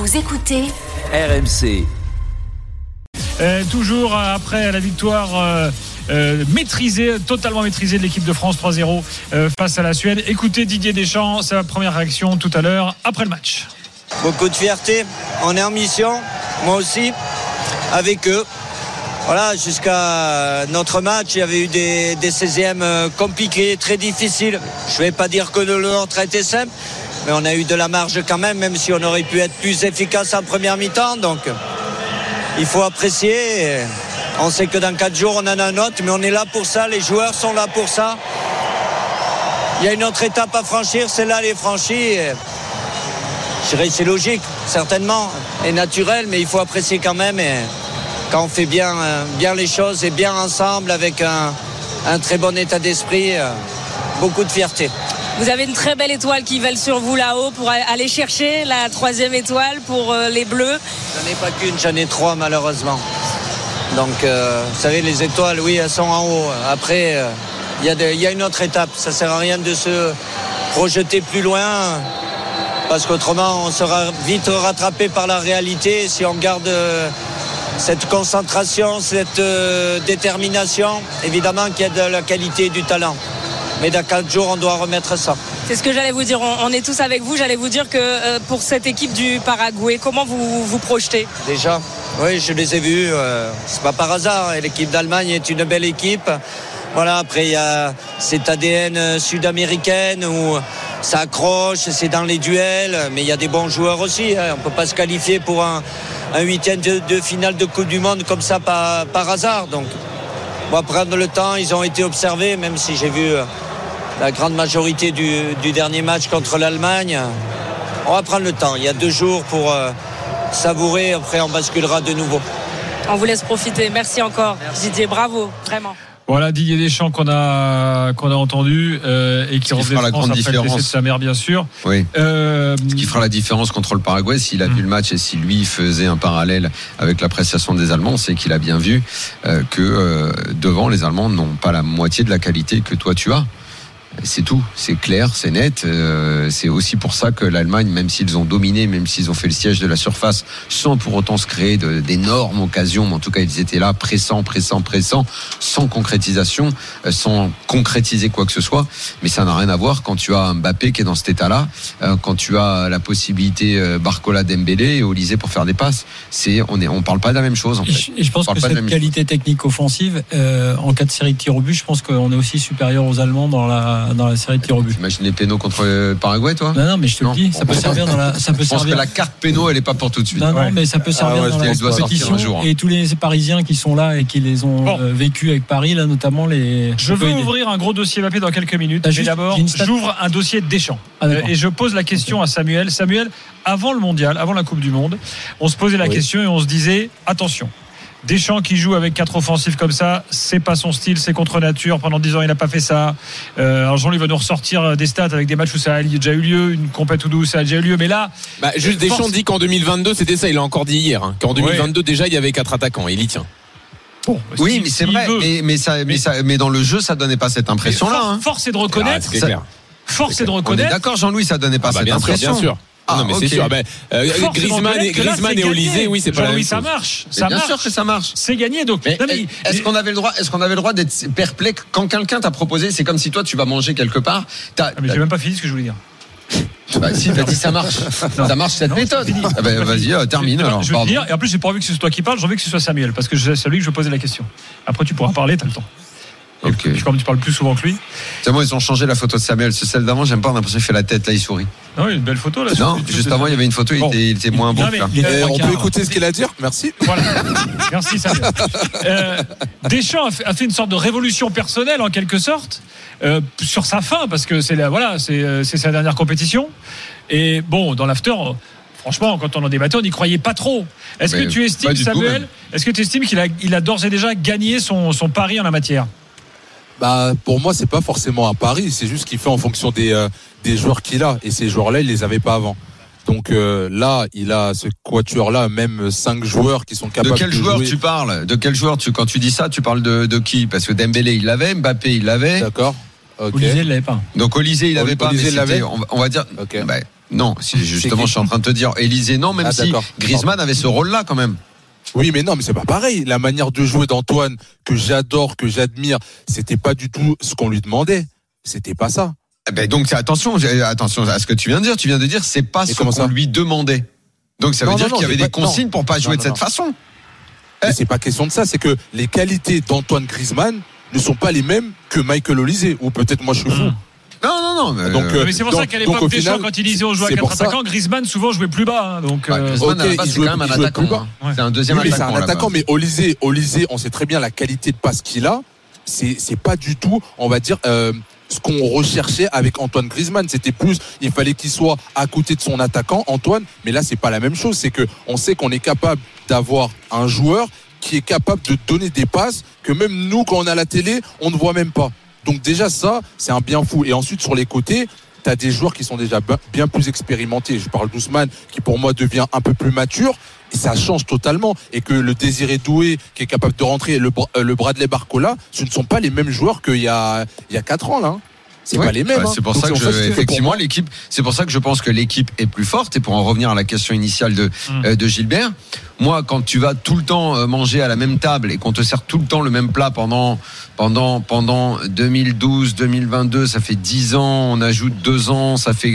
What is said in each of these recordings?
Vous écoutez RMC. Toujours après la victoire totalement maîtrisée de l'équipe de France 3-0 face à la Suède. Écoutez Didier Deschamps, sa première réaction tout à l'heure après le match. Beaucoup de fierté, on est en mission, moi aussi, avec eux. Voilà, jusqu'à notre match, il y avait eu des 16e compliqués, très difficiles. Je ne vais pas dire que le nôtre a été simple, mais on a eu de la marge quand même si on aurait pu être plus efficace en première mi-temps. Donc, il faut apprécier. On sait que dans 4 jours, on en a un autre, mais on est là pour ça, les joueurs sont là pour ça. Il y a une autre étape à franchir, celle-là, elle est franchie. Je dirais que c'est logique, certainement, et naturel, mais il faut apprécier quand même. Et quand on fait bien les choses et bien ensemble, avec un très bon état d'esprit, beaucoup de fierté. Vous avez une très belle étoile qui vole sur vous là-haut pour aller chercher la 3e étoile pour les Bleus. J'en ai pas qu'une, j'en ai 3 malheureusement. Donc, vous savez, les étoiles, oui, elles sont en haut. Après, il y a une autre étape. Ça ne sert à rien de se projeter plus loin, parce qu'autrement, on sera vite rattrapé par la réalité. Si on garde cette concentration, cette détermination, évidemment qu'il y a de la qualité et du talent. Mais dans 4 jours, on doit remettre ça. C'est ce que j'allais vous dire. On est tous avec vous. J'allais vous dire que pour cette équipe du Paraguay, comment vous vous projetez ? Déjà, oui, je les ai vus. C'est pas par hasard. L'équipe d'Allemagne est une belle équipe. Voilà, après, il y a cette ADN sud-américaine où ça accroche, c'est dans les duels. Mais il y a des bons joueurs aussi. On ne peut pas se qualifier pour un 8e de finale de Coupe du Monde comme ça par hasard. Donc, on va prendre le temps. Ils ont été observés, même si j'ai vu la grande majorité du dernier match contre l'Allemagne. On va prendre le temps. Il y a 2 jours pour savourer. Après, on basculera de nouveau. On vous laisse profiter. Merci encore. Merci. Didier, bravo, vraiment. Voilà Didier Deschamps qu'on a entendu et qui revenait de France après le décès de sa mère, bien sûr. Oui. Ce qui fera la différence contre le Paraguay, s'il a vu le match et si lui faisait un parallèle avec l'appréciation des Allemands, c'est qu'il a bien vu que devant, les Allemands n'ont pas la moitié de la qualité que toi tu as. C'est tout, c'est clair, c'est net. C'est aussi pour ça que l'Allemagne, même s'ils ont dominé, même s'ils ont fait le siège de la surface, sans pour autant se créer d'énormes occasions, mais en tout cas ils étaient là, pressants, sans concrétisation, sans concrétiser quoi que ce soit. Mais ça n'a rien à voir quand tu as un Mbappé qui est dans cet état-là, quand tu as la possibilité Barcola, Dembélé et Olysée pour faire des passes. On parle pas de la même chose en fait. Et je pense que cette qualité technique offensive, en cas de série de tirs au but, je pense qu'on est aussi supérieur aux Allemands dans la série de tirs au but. Imagine les pénaux contre le Paraguay, toi ? Non, mais je te le dis, ça peut servir dans la. Ça peut je pense que la carte pénaux, elle est pas pour tout de suite. Non, mais ça peut servir dans la compétition. Et tous les Parisiens qui sont là et qui les ont vécu avec Paris, là notamment les. Je veux ouvrir un gros dossier Mbappé dans quelques minutes. Mais d'abord, j'ouvre un dossier Deschamps et je pose la question à Samuel. Samuel, avant le mondial, avant la Coupe du Monde, on se posait la question et on se disait attention. Deschamps qui joue avec 4 offensifs comme ça, c'est pas son style, c'est contre nature. Pendant 10 ans, il n'a pas fait ça. Alors Jean-Louis va nous ressortir des stats avec des matchs où ça a déjà eu lieu, une compète où ça a déjà eu lieu. Mais là, juste Deschamps dit qu'en 2022, c'était ça. Il l'a encore dit hier. Qu'en 2022 déjà, il y avait 4 attaquants. Il y tient. Bon, oui, mais c'est vrai. Mais dans le jeu, ça donnait pas cette impression-là. Force est de reconnaître. Force est de reconnaître. On est d'accord, Jean-Louis, ça donnait pas cette impression. Bien sûr. Non mais c'est sûr. Griezmann et Olysée, oui, c'est pas la même chose. Ça marche. Bien sûr que ça marche. C'est gagné. Donc, est-ce qu'on avait le droit d'être perplexe quand quelqu'un t'a proposé? C'est comme si toi tu vas manger quelque part. Mais j'ai même pas fini ce que je voulais dire. Si t'as dit ça marche, ça marche cette méthode. Vas-y, termine alors. Je veux dire, et en plus j'ai pas envie que ce soit toi qui parle, j'ai envie que ce soit Samuel, parce que c'est lui que je posais la question. Après tu pourras parler, t'as le temps. Okay. Comme tu parles plus souvent que lui. C'est moi, ils ont changé la photo de Samuel. C'est celle d'avant, j'aime pas, on a l'impression qu'il fait la tête, là il sourit. Non, une belle photo là. Non, juste avant il y avait une photo, il était moins beau. On peut écouter ce qu'il a à dire. Merci. Voilà. Merci Samuel. Deschamps a fait une sorte de révolution personnelle en quelque sorte sur sa fin, parce que c'est sa dernière compétition. Et bon, dans l'after. Franchement, quand on en débattait, on n'y croyait pas trop. Est-ce que tu estimes, Samuel, qu'il a d'ores et déjà gagné son pari en la matière ? Pour moi, c'est pas forcément un pari, c'est juste qu'il fait en fonction des joueurs qu'il a. Et ces joueurs-là, il les avait pas avant. Donc là, il a ce quatuor-là, même 5 joueurs qui sont capables de jouer. De quel joueur tu parles ? De quel joueur quand tu dis ça, tu parles de qui ? Parce que Dembélé, il l'avait, Mbappé, il l'avait. D'accord. Okay. Olysée, il l'avait pas. Donc Olysée, il l'avait pas. Olysée, mais on va dire. Okay. Non, justement, je suis en train de te dire, Élysée, non, même si Griezmann avait ce rôle-là quand même. Oui, mais non, mais c'est pas pareil. La manière de jouer d'Antoine, que j'adore, que j'admire, c'était pas du tout ce qu'on lui demandait. C'était pas ça. Ben donc attention à ce que tu viens de dire. Tu viens de dire c'est pas ce qu'on lui demandait. Donc ça veut dire qu'il y avait des consignes pour pas jouer de cette façon. Mais c'est pas question de ça. C'est que les qualités d'Antoine Griezmann ne sont pas les mêmes que Michael Olise. Ou peut-être moi je suis fou. Non. Mais c'est pour ça qu'à l'époque Deschamps, quand il disait on joue à 4 attaquants, Griezmann souvent jouait plus bas. Donc Griezmann à la base, c'est quand même un attaquant. C'est un deuxième attaquant. C'est un attaquant, mais Olise, on sait très bien la qualité de passe qu'il a. C'est pas du tout, on va dire, ce qu'on recherchait avec Antoine Griezmann. C'était plus, il fallait qu'il soit à côté de son attaquant Antoine. Mais là, c'est pas la même chose. C'est que on sait qu'on est capable d'avoir un joueur qui est capable de donner des passes que même nous, quand on a la télé, on ne voit même pas. Donc déjà ça, c'est un bien fou. Et ensuite sur les côtés, tu as des joueurs qui sont déjà bien plus expérimentés. Je parle d'Ousmane qui pour moi devient un peu plus mature et ça change totalement. Et que le Désiré Doué qui est capable de rentrer, le Bradley Barcola, ce ne sont pas les mêmes joueurs qu'il y a 4 ans là. C'est pas les mêmes. C'est pour ça que effectivement l'équipe. C'est pour ça que je pense que l'équipe est plus forte. Et pour en revenir à la question initiale de Gilbert, moi, quand tu vas tout le temps manger à la même table et qu'on te sert tout le temps le même plat pendant 2012, 2022, ça fait 10 ans. On ajoute 2 ans, ça fait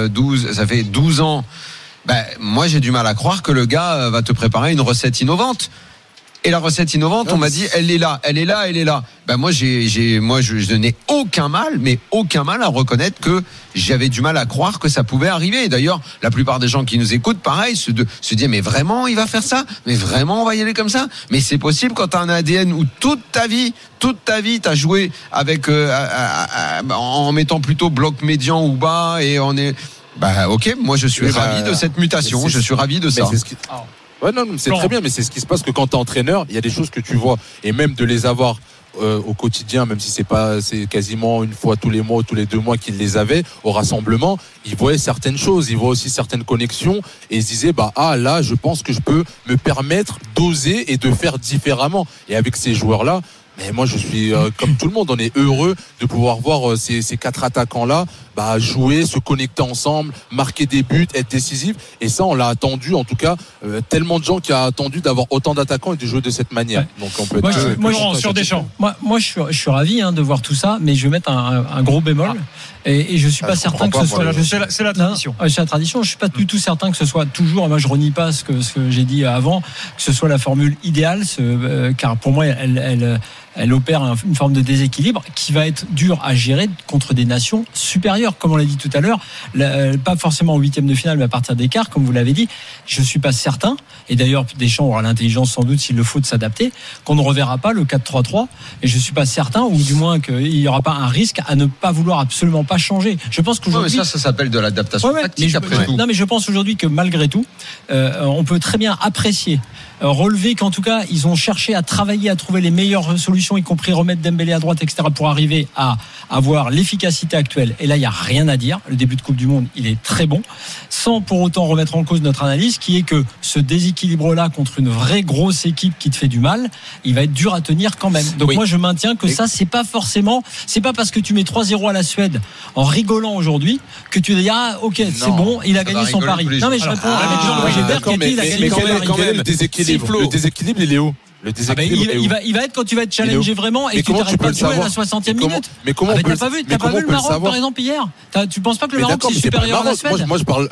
12 ans. Ben moi, j'ai du mal à croire que le gars va te préparer une recette innovante. Et la recette innovante, on m'a dit, elle est là. Ben moi, je n'ai aucun mal à reconnaître que j'avais du mal à croire que ça pouvait arriver. Et d'ailleurs, la plupart des gens qui nous écoutent, pareil, se disent, mais vraiment, il va faire ça? Mais vraiment, on va y aller comme ça? Mais c'est possible quand t'as un ADN où toute ta vie, t'as joué avec, en mettant plutôt bloc médian ou bas et on est, bah, ok, moi, je suis ravi de cette mutation. Je suis ravi de ça. Ouais, non, c'est très bien, mais c'est ce qui se passe que quand t'es entraîneur, il y a des choses que tu vois, et même de les avoir au quotidien, même si c'est quasiment une fois tous les mois ou tous les 2 mois qu'ils les avaient au rassemblement, ils voyaient certaines choses, ils voient aussi certaines connexions, et ils se disaient là, je pense que je peux me permettre d'oser et de faire différemment. Et avec ces joueurs-là, mais moi je suis comme tout le monde, on est heureux de pouvoir voir ces 4 attaquants-là jouer, se connecter ensemble, marquer des buts, être décisifs. Et ça, on l'a attendu, en tout cas, tellement de gens qui ont attendu d'avoir autant d'attaquants et de jouer de cette manière. Ouais. Donc on peut sur Deschamps. Moi, je suis ravi de voir tout ça, mais je vais mettre un gros bémol. Et je suis pas certain que ce soit c'est la tradition. C'est la tradition. Je suis pas du tout certain que ce soit toujours. Moi, je renie pas ce que j'ai dit avant, que ce soit la formule idéale, car pour moi, elle opère une forme de déséquilibre qui va être dur à gérer contre des nations supérieures, comme on l'a dit tout à l'heure, pas forcément en 8e de finale, mais à partir des quarts, comme vous l'avez dit. Je suis pas certain, et d'ailleurs Deschamps aura l'intelligence sans doute, s'il le faut, de s'adapter, qu'on ne reverra pas le 4-3-3, et je suis pas certain, ou du moins qu'il y aura pas un risque à ne pas vouloir absolument pas changer. Je pense qu'aujourd'hui, ça s'appelle de l'adaptation tactique après tout. Non, mais je pense aujourd'hui que malgré tout, on peut très bien apprécier, relever qu'en tout cas ils ont cherché à travailler, à trouver les meilleures solutions, y compris remettre Dembélé à droite, etc., pour arriver à avoir l'efficacité actuelle. Et là, il n'y a rien à dire. Le début de Coupe du Monde, il est très bon, sans pour autant remettre en cause notre analyse, qui est que ce déséquilibre-là contre une vraie grosse équipe qui te fait du mal, il va être dur à tenir quand même. Donc moi, je maintiens que ça, c'est pas parce que tu mets 3-0 à la Suède en rigolant aujourd'hui que tu dis ok, c'est bon, il a gagné son pari. Non, mais je réponds avec Jean-Louis Gilbert qui a dit il a gagné son pari. Quand même, le déséquilibre, il est où? Il va être quand tu vas être challengé vraiment et que tu n'arrêtes pas de jouer à la 60e minute. Mais comment t'as pas vu le Maroc par exemple hier? Tu penses pas que le Maroc c'est supérieur à la Suède? Moi je parle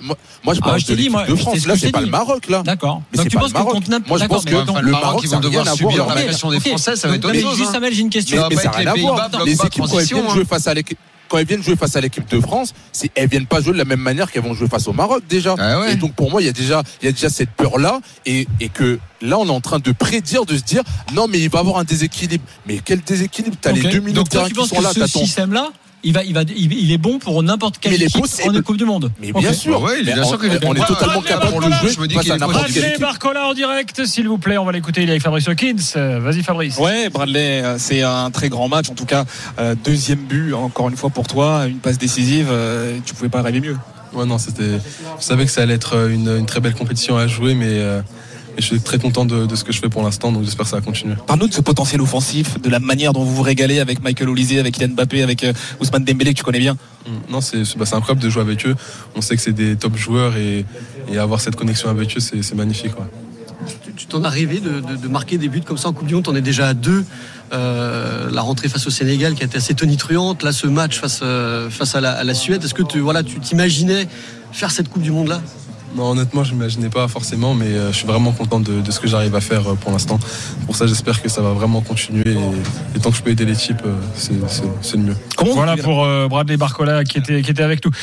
de l'équipe de France. Là c'est pas le Maroc là. D'accord. Donc tu penses que moi je pense que le Maroc ils vont devoir subir la pression des Français, ça va être autre chose. Juste Samuel, j'ai une question. Mais ça n'a rien à voir. Les équipes quand elles viennent jouer face à l'équipe, quand elles viennent jouer face à l'équipe de France, elles viennent pas jouer de la même manière qu'elles vont jouer face au Maroc déjà. Et donc pour moi, il y a déjà cette peur là et que là on est en train de prédire, de se dire non mais il va y avoir un déséquilibre. Mais quel déséquilibre? T'as les 2 minutes de terrain qui sont là. Ce système là, il est bon pour n'importe quelle équipe en Coupe du Monde. Mais bien sûr, on est totalement capable de jouer face à n'importe quelle équipe. Barcola en direct, s'il vous plaît, on va l'écouter. Il est avec Fabrice Hawkins. Vas-y Fabrice. Ouais, Bradley, c'est un très grand match. En tout cas, 2e but encore une fois pour toi, une passe décisive. Tu pouvais pas rêver mieux. Ouais, non, je savais que ça allait être une très belle compétition à jouer, mais je suis très content de ce que je fais pour l'instant, donc j'espère que ça va continuer. Parle-nous de ce potentiel offensif, de la manière dont vous vous régalez avec Michael Olise, avec Kylian Mbappé, avec Ousmane Dembélé que tu connais bien. Non, c'est incroyable de jouer avec eux. On sait que c'est des top joueurs et avoir cette connexion avec eux, c'est magnifique. Ouais. Tu t'en as rêvé de marquer des buts comme ça en Coupe du Monde, t'en es déjà à 2. La rentrée face au Sénégal qui a été assez tonitruante, là ce match face à la Suède, est-ce que tu t'imaginais faire cette Coupe du Monde là? Non, honnêtement, je n'imaginais pas forcément, mais je suis vraiment content de ce que j'arrive à faire pour l'instant. Pour ça, j'espère que ça va vraiment continuer et tant que je peux aider l'équipe, c'est le mieux. Voilà pour Bradley Barcola qui était avec nous.